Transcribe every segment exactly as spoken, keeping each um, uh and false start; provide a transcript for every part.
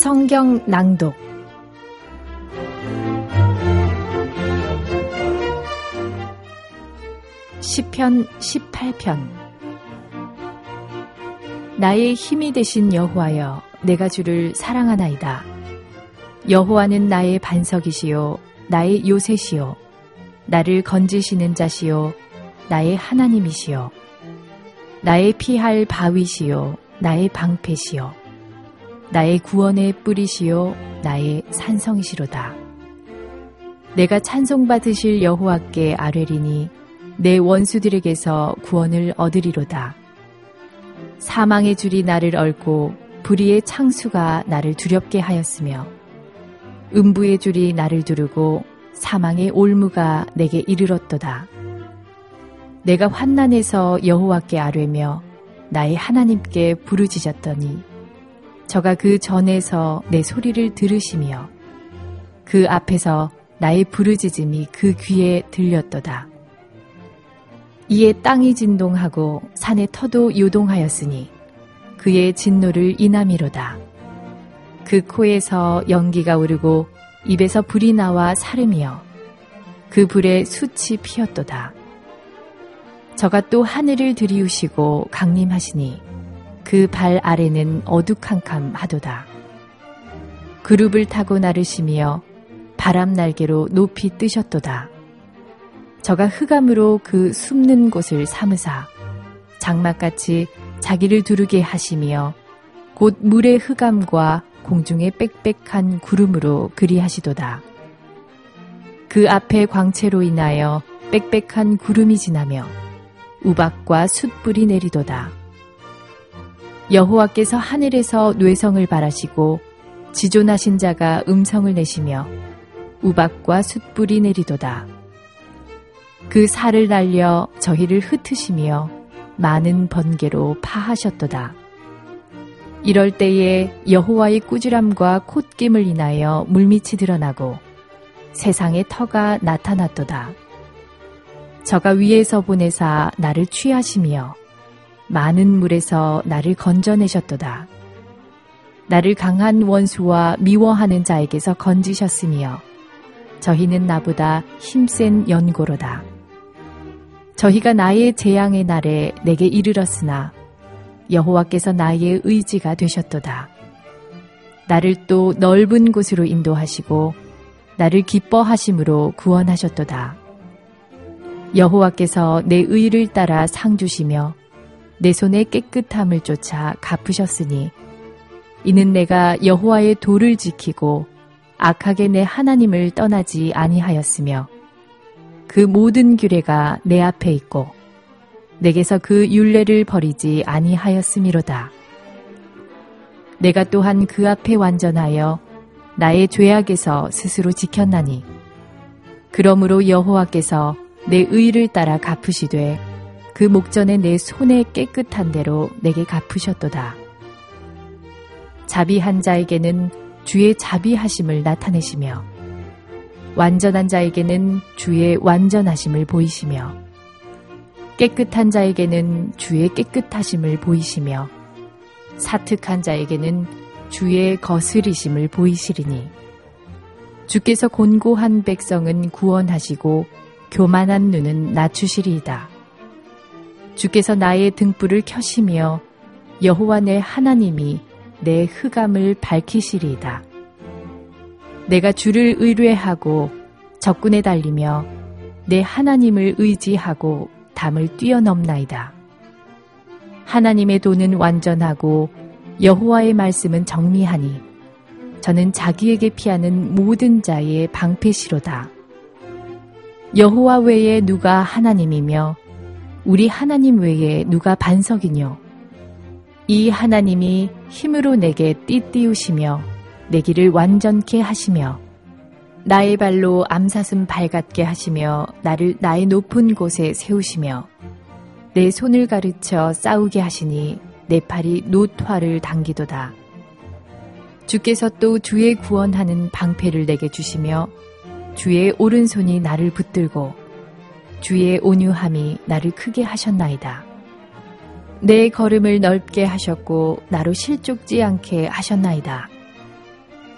성경 낭독 시편 십팔 편. 나의 힘이 되신 여호와여, 내가 주를 사랑하나이다. 여호와는 나의 반석이시요 나의 요새시요 나를 건지시는 자시요 나의 하나님이시요 나의 피할 바위시요 나의 방패시요 나의 구원의 뿌리시요 나의 산성이시로다. 내가 찬송받으실 여호와께 아뢰리니 내 원수들에게서 구원을 얻으리로다. 사망의 줄이 나를 얽고 불의의 창수가 나를 두렵게 하였으며 음부의 줄이 나를 두르고 사망의 올무가 내게 이르렀도다. 내가 환난에서 여호와께 아뢰며 나의 하나님께 부르짖었더니 저가 그 전에서 내 소리를 들으시며 그 앞에서 나의 부르짖음이 그 귀에 들렸도다. 이에 땅이 진동하고 산의 터도 요동하였으니 그의 진노를 인함이로다. 그 코에서 연기가 오르고 입에서 불이 나와 사름이여 그 불에 숯이 피었도다. 저가 또 하늘을 들이우시고 강림하시니 그 발 아래는 어두캄캄하도다. 그룹을 타고 나르시며 바람 날개로 높이 뜨셨도다. 저가 흑암으로 그 숨는 곳을 삼으사 장막같이 자기를 두르게 하시며 곧 물의 흑암과 공중의 빽빽한 구름으로 그리하시도다. 그 앞에 광채로 인하여 빽빽한 구름이 지나며 우박과 숯불이 내리도다. 여호와께서 하늘에서 뇌성을 발하시고 지존하신 자가 음성을 내시며 우박과 숯불이 내리도다. 그 살을 날려 저희를 흩으시며 많은 번개로 파하셨도다. 이럴 때에 여호와의 꾸지람과 콧김을 인하여 물밑이 드러나고 세상의 터가 나타났도다. 저가 위에서 보내사 나를 취하시며 많은 물에서 나를 건져내셨도다. 나를 강한 원수와 미워하는 자에게서 건지셨으며 저희는 나보다 힘센 연고로다. 저희가 나의 재앙의 날에 내게 이르렀으나 여호와께서 나의 의지가 되셨도다. 나를 또 넓은 곳으로 인도하시고 나를 기뻐하심으로 구원하셨도다. 여호와께서 내 의를 따라 상 주시며 내 손의 깨끗함을 쫓아 갚으셨으니 이는 내가 여호와의 도를 지키고 악하게 내 하나님을 떠나지 아니하였으며 그 모든 규례가 내 앞에 있고 내게서 그 율례를 버리지 아니하였음이로다. 내가 또한 그 앞에 완전하여 나의 죄악에서 스스로 지켰나니 그러므로 여호와께서 내 의를 따라 갚으시되 그 목전에 내 손의 깨끗한 대로 내게 갚으셨도다. 자비한 자에게는 주의 자비하심을 나타내시며 완전한 자에게는 주의 완전하심을 보이시며 깨끗한 자에게는 주의 깨끗하심을 보이시며 사특한 자에게는 주의 거스리심을 보이시리니 주께서 곤고한 백성은 구원하시고 교만한 눈은 낮추시리이다. 주께서 나의 등불을 켜시며 여호와 내 하나님이 내 흑암을 밝히시리이다. 내가 주를 의뢰하고 적군에 달리며 내 하나님을 의지하고 담을 뛰어넘나이다. 하나님의 도는 완전하고 여호와의 말씀은 정미하니 저는 자기에게 피하는 모든 자의 방패시로다. 여호와 외에 누가 하나님이며 우리 하나님 외에 누가 반석이뇨. 이 하나님이 힘으로 내게 띠띠우시며 내 길을 완전케 하시며 나의 발로 암사슴 발같게 하시며 나를 나의 높은 곳에 세우시며 내 손을 가르쳐 싸우게 하시니 내 팔이 놋화를 당기도다. 주께서 또 주의 구원하는 방패를 내게 주시며 주의 오른손이 나를 붙들고 주의 온유함이 나를 크게 하셨나이다. 내 걸음을 넓게 하셨고 나로 실족지 않게 하셨나이다.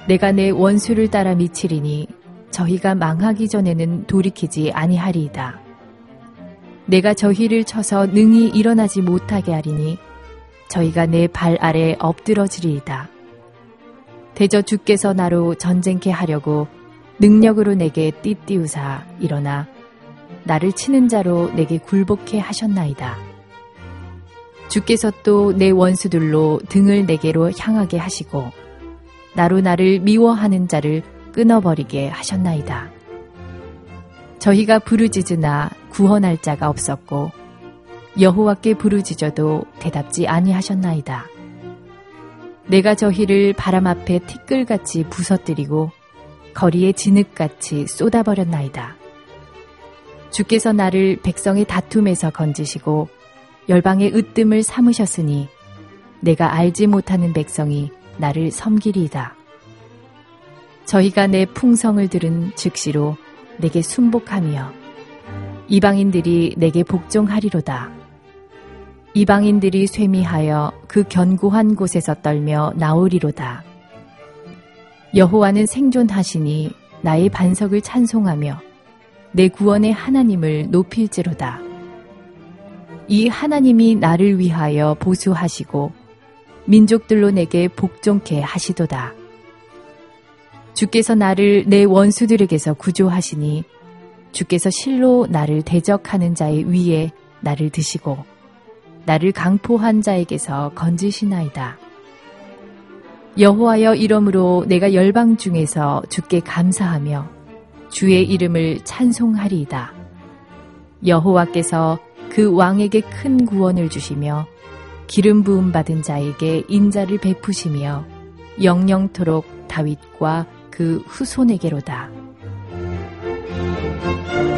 내가 내 원수를 따라 미치리니 저희가 망하기 전에는 돌이키지 아니하리이다. 내가 저희를 쳐서 능히 일어나지 못하게 하리니 저희가 내 발 아래 엎드러지리이다. 대저 주께서 나로 전쟁케 하려고 능력으로 내게 띠띠우사 일어나 나를 치는 자로 내게 굴복케 하셨나이다. 주께서 또 내 원수들로 등을 내게로 향하게 하시고 나로 나를 미워하는 자를 끊어버리게 하셨나이다. 저희가 부르짖으나 구원할 자가 없었고 여호와께 부르짖어도 대답지 아니하셨나이다. 내가 저희를 바람 앞에 티끌같이 부서뜨리고 거리에 진흙같이 쏟아버렸나이다. 주께서 나를 백성의 다툼에서 건지시고 열방의 으뜸을 삼으셨으니 내가 알지 못하는 백성이 나를 섬기리이다. 저희가 내 풍성을 들은 즉시로 내게 순복하며 이방인들이 내게 복종하리로다. 이방인들이 쇠미하여 그 견고한 곳에서 떨며 나오리로다. 여호와는 생존하시니 나의 반석을 찬송하며 내 구원의 하나님을 높일지로다. 이 하나님이 나를 위하여 보수하시고 민족들로 내게 복종케 하시도다. 주께서 나를 내 원수들에게서 구조하시니 주께서 실로 나를 대적하는 자의 위에 나를 드시고 나를 강포한 자에게서 건지시나이다. 여호와여 이러므로 내가 열방 중에서 주께 감사하며 주의 이름을 찬송하리이다. 여호와께서 그 왕에게 큰 구원을 주시며 기름 부음 받은 자에게 인자를 베푸시며 영영토록 다윗과 그 후손에게로다.